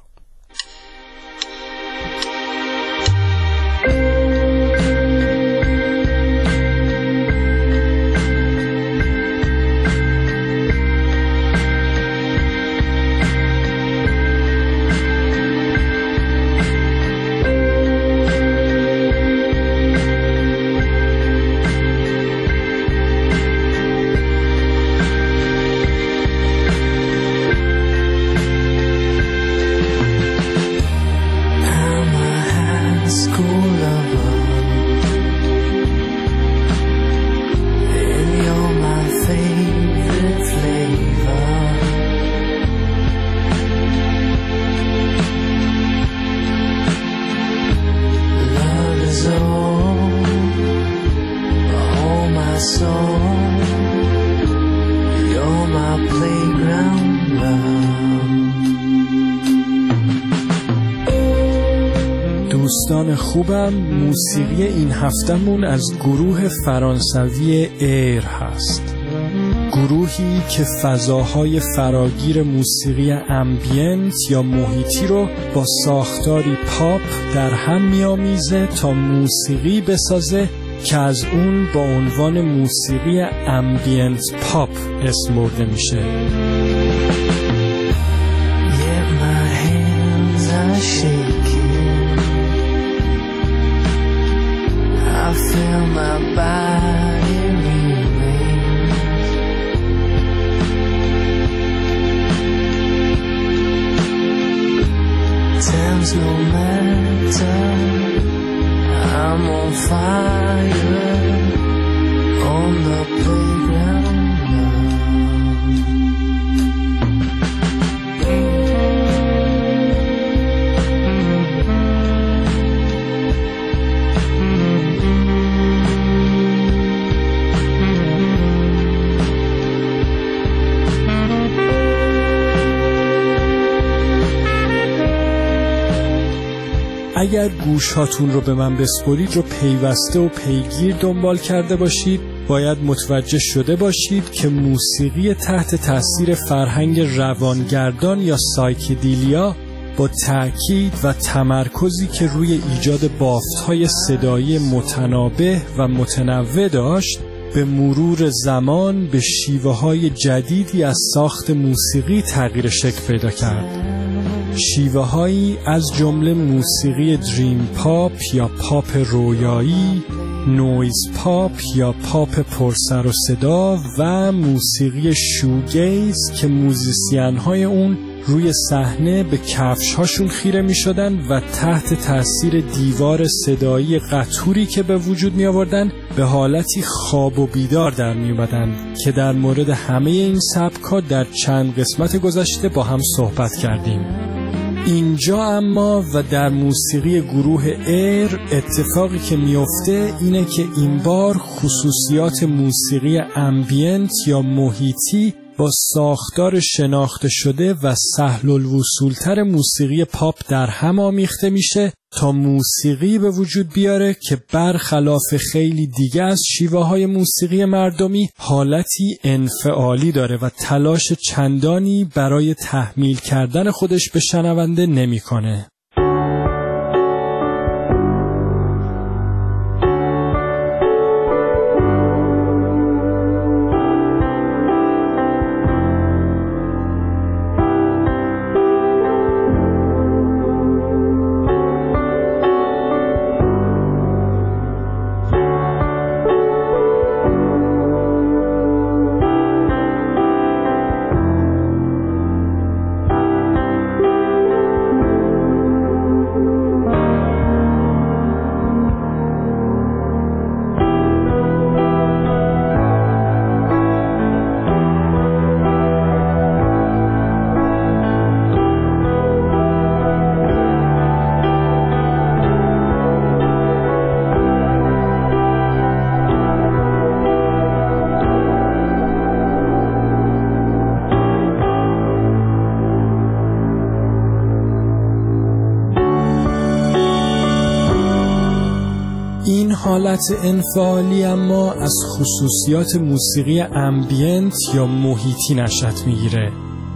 دوستان خوبم، موسیقی این هفتمون از گروه فرانسوی ایر هست. گروهی که فضاهای فراگیر موسیقی امبینت یا محیطی رو با ساختاری پاپ در هم می‌آمیزه تا موسیقی بسازه که از اون با عنوان موسیقی امبینت پاپ اسم برده میشه. I feel my body remains. Time's no matter. I'm on fire on the playground. اگر گوشاتون رو به من بسپرید رو پیوسته و پیگیر دنبال کرده باشید، باید متوجه شده باشید که موسیقی تحت تاثیر فرهنگ روانگردان یا سایکدیلیا با تأکید و تمرکزی که روی ایجاد بافت‌های صدایی متنابه و متنوع داشت، به مرور زمان به شیوه‌های جدیدی از ساخت موسیقی تغییر شکل پیدا کرد. شیوه‌هایی از جمله موسیقی دریم پاپ یا پاپ رویایی، نویز پاپ یا پاپ پرسر و صدا و موسیقی شوگیز که موزیسین‌های اون روی صحنه به کفش‌هاشون خیره می‌شدن و تحت تأثیر دیوار صدایی قطوری که به وجود می‌آوردن به حالتی خواب و بیدار در می‌آمدند که در مورد همه این سبک‌ها در چند قسمت گذشته با هم صحبت کردیم. اینجا اما و در موسیقی گروه ایر اتفاقی که میفته اینه که این بار خصوصیات موسیقی امبینت یا محیطی با ساختار شناخته شده و سهل الوصولتر موسیقی پاپ در هم آمیخته میشه تا موسیقی به وجود بیاره که برخلاف خیلی دیگه از شیوه های موسیقی مردمی حالتی انفعالی داره و تلاش چندانی برای تحمیل کردن خودش به شنونده نمیکنه. حالت انفعالی اما از خصوصیات موسیقی امبینت یا محیطی نشأت میگیره.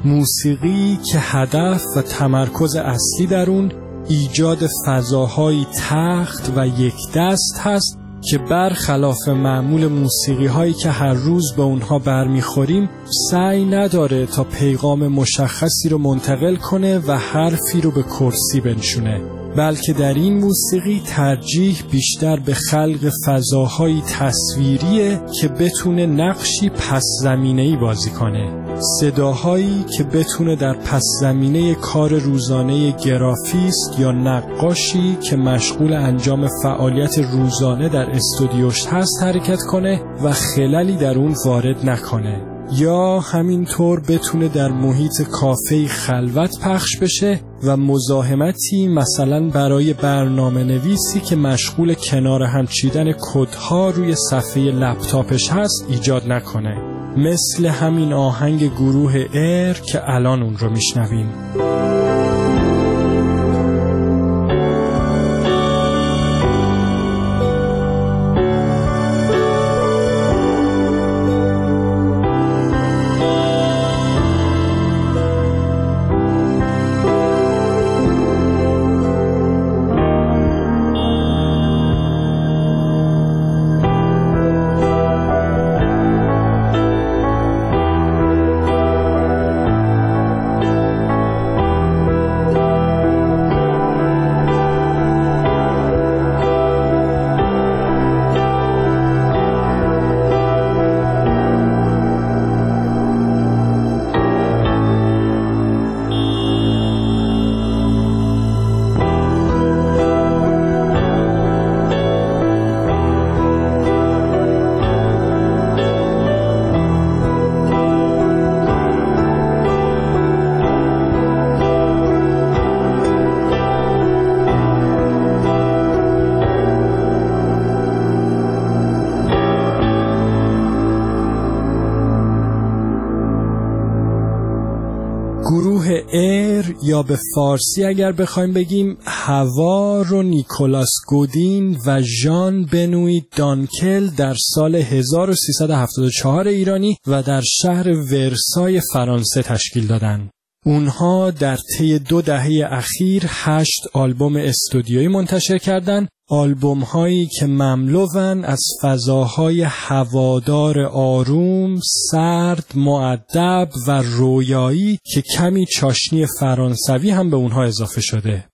موسیقی که هدف و تمرکز اصلی در اون ایجاد فضاهای تخت و یک دست هست که برخلاف معمول موسیقی هایی که هر روز به اونها برمیخوریم سعی نداره تا پیغام مشخصی رو منتقل کنه و حرفی رو به کرسی بنشونه، بلکه در این موسیقی ترجیح بیشتر به خلق فضاهای تصویریه که بتونه نقشی پس زمینه‌ای بازی کنه، صداهایی که بتونه در پس زمینه کار روزانه گرافیست یا نقاشی که مشغول انجام فعالیت روزانه در استودیوش هست حرکت کنه و خللی در اون وارد نکنه، یا همینطور بتونه در محیط کافه‌ای خلوت پخش بشه و مزاحمتی مثلا برای برنامه نویسی که مشغول کنار هم چیدن کدها روی صفحه لپتاپش هست ایجاد نکنه، مثل همین آهنگ گروه ایر که الان اون رو میشنویم. گروه ایر یا به فارسی اگر بخوایم بگیم هوا رو نیکولاس گودین و ژان بنوی دانکل در سال 1374 ایرانی و در شهر ورسای فرانسه تشکیل دادن. اونها در طی 2 دهه اخیر 8 آلبوم استودیویی منتشر کردند، آلبوم هایی که مملوون از فضاهای هوادار آروم، سرد، مؤدب و رویایی که کمی چاشنی فرانسوی هم به اونها اضافه شده.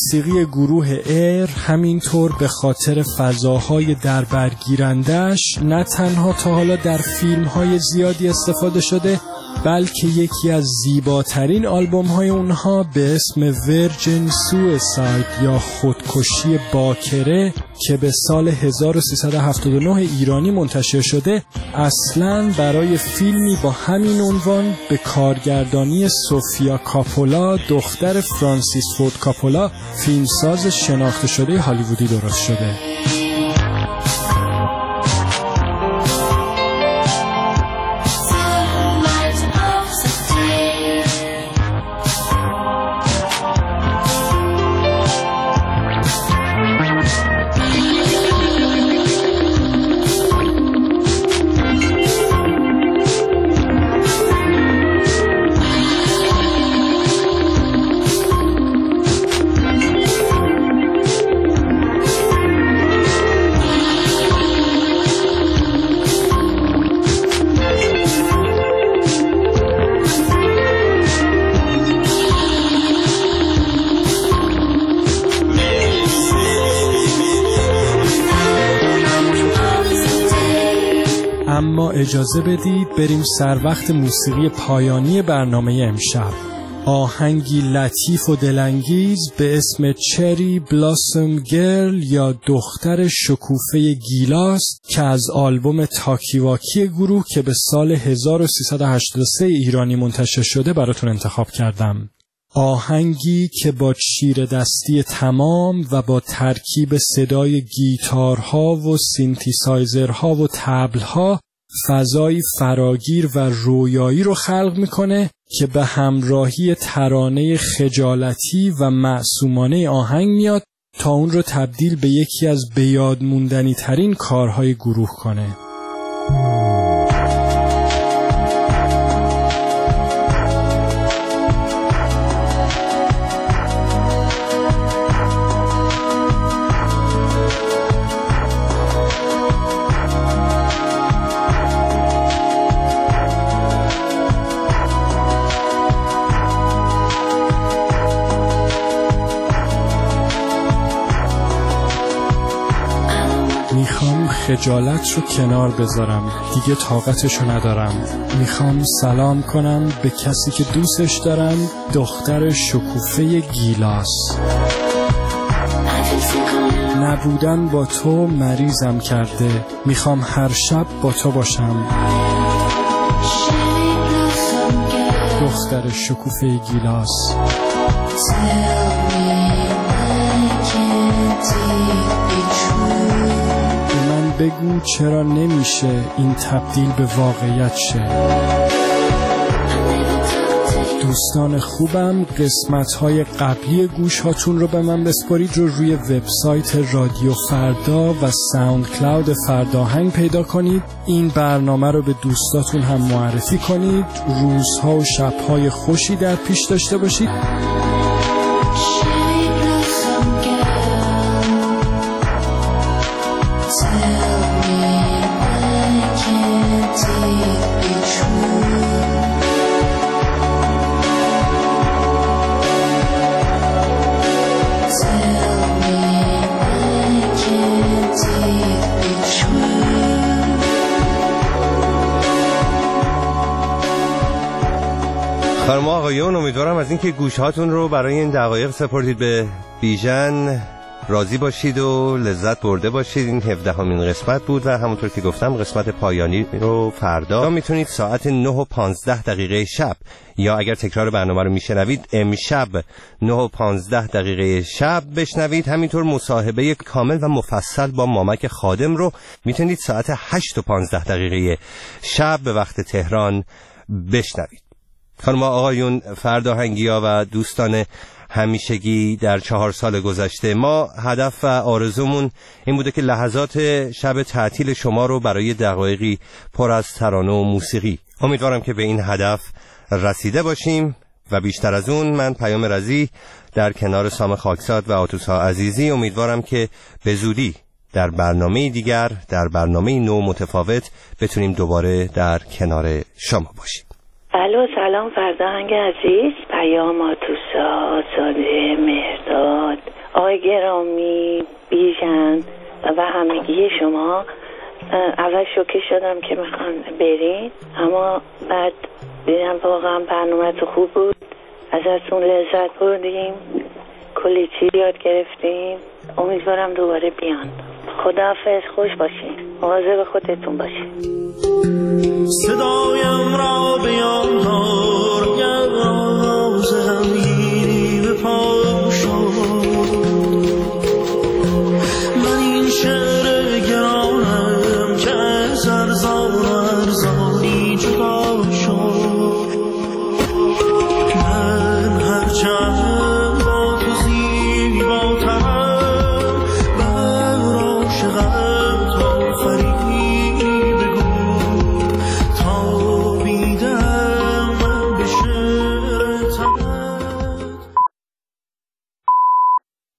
موسیقی گروه ایر همینطور به خاطر فضاهای دربرگیرندش نه تنها تا حالا در فیلم‌های زیادی استفاده شده، بلکه یکی از زیباترین آلبوم‌های اونها به اسم ورجن سویساید یا خودکشی باکره که به سال 1379 ایرانی منتشر شده، اصلاً برای فیلمی با همین عنوان به کارگردانی سوفیا کاپولا، دختر فرانسیس فورد کاپولا، فیلمساز شناخته شده هالیوودی درست شده. اما اجازه بدید بریم سر وقت موسیقی پایانی برنامه امشب. آهنگی لطیف و دلانگیز به اسم چری بلاسم گرل یا دختر شکوفه گیلاس که از آلبوم تاکیواکی گروه که به سال 1383 ایرانی منتشر شده براتون انتخاب کردم. آهنگی که با چیر دستی تمام و با ترکیب صدای گیتارها و سینتیسایزرها و طبلها فضای فراگیر و رویایی رو خلق میکنه که به همراهی ترانه خجالتی و معصومانه آهنگ میاد تا اون رو تبدیل به یکی از بیاد موندنی ترین کارهای گروه کنه. میخوام خجالت رو کنار بذارم، دیگه طاقتشو ندارم. میخوام سلام کنم به کسی که دوستش دارم، دختر شکوفه گیلاس. نبودن با تو مریضم کرده، میخوام هر شب با تو باشم. دختر شکوفه گیلاس. بگو چرا نمیشه این تبدیل به واقعیت شه. دوستان خوبم، قسمت‌های قبلی گوش هاتون رو به من بسپارید رو روی وبسایت رادیو فردا و ساوند کلاود فرداهنگ پیدا کنید. این برنامه رو به دوستاتون هم معرفی کنید. روزها و شب‌های خوشی در پیش داشته باشید. خانم آقایون، امیدوارم از اینکه گوشهاتون رو برای این دقایق سپردید به بیژن راضی باشید و لذت برده باشید. این 17مین قسمت بود و همونطور که گفتم قسمت پایانی رو فردا میتونید ساعت 9:15 شب یا اگر تکرار برنامه رو میشنوید امشب 9:15 شب بشنوید. همینطور مصاحبه کامل و مفصل با مامک خادم رو میتونید ساعت 8:15 شب به وقت تهران بشنوید. خانم آقایون، فرداهنگی‌ها و دوستان همیشگی در 4 سال گذشته، ما هدف و آرزومون این بوده که لحظات شب تعطیل شما رو برای دقایقی پر از ترانه و موسیقی. امیدوارم که به این هدف رسیده باشیم و بیشتر از اون من پیام رضی در کنار سام خاکساد و آتوسا عزیزی امیدوارم که به زودی در برنامه دیگر، در برنامه نو متفاوت بتونیم دوباره در کنار شما باشیم. الو، سلام فرزانگ عزیز، پیام آتوسا، آزاده، مهرداد، آقای گرامی، بیژن و همگی شما. اول شوکه شدم که میخوان برین، اما بعد دیدم واقعا برنامه تو خوب بود، ازتون لذت بردیم، کلی چیز یاد گرفتیم. امیدوارم دوباره بیان. خداحافظ، خوش باشین، مواظب خودتون باشین. صدایم را بیان